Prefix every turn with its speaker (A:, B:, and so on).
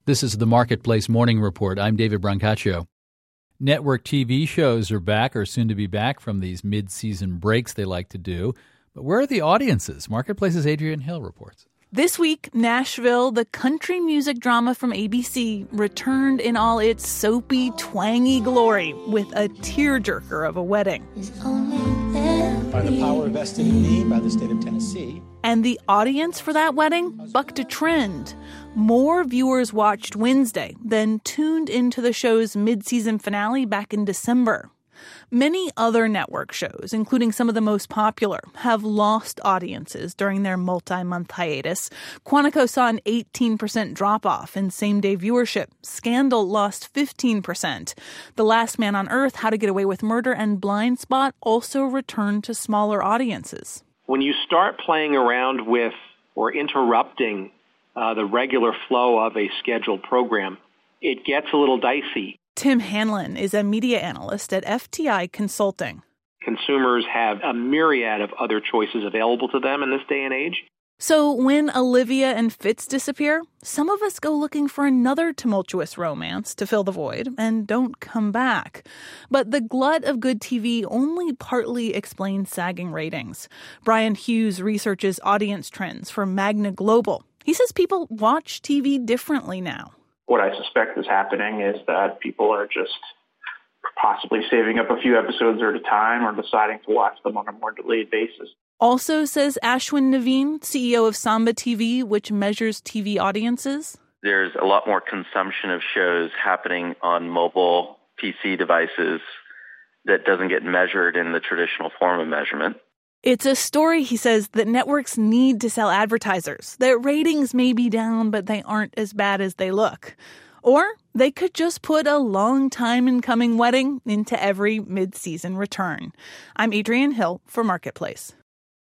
A: This is the Marketplace Morning Report. I'm David Brancaccio. Network TV shows are back or soon to be back from these mid-season breaks they like to do. But where are the audiences? Marketplace's Adrienne Hill reports.
B: This week, Nashville, the country music drama from ABC, returned in all its soapy, twangy glory with a tearjerker of a wedding.
C: By the power vested in me by the state of Tennessee.
B: And the audience for that wedding bucked a trend. More viewers watched Wednesday than tuned into the show's mid-season finale back in December. Many other network shows, including some of the most popular, have lost audiences during their multi-month hiatus. Quantico saw an 18% drop-off in same-day viewership. Scandal lost 15%. The Last Man on Earth, How to Get Away with Murder, and Blind Spot also returned to smaller audiences.
D: When you start playing around with or interrupting the regular flow of a scheduled program, it gets a little dicey.
B: Tim Hanlon is a media analyst at FTI Consulting.
D: Consumers have a myriad of other choices available to them in this day and age.
B: So when Olivia and Fitz disappear, some of us go looking for another tumultuous romance to fill the void and don't come back. But the glut of good TV only partly explains sagging ratings. Brian Hughes researches audience trends for Magna Global. He says people watch TV differently now.
E: What I suspect is happening is that people are just possibly saving up a few episodes at a time or deciding to watch them on a more delayed basis.
B: Also, says Ashwin Naveen, CEO of Samba TV, which measures TV audiences.
F: There's a lot more consumption of shows happening on mobile PC devices that doesn't get measured in the traditional form of measurement.
B: It's a story, he says, that networks need to sell advertisers. Their ratings may be down, but they aren't as bad as they look. Or they could just put a long time in coming wedding into every mid-season return. I'm Adrienne Hill for Marketplace.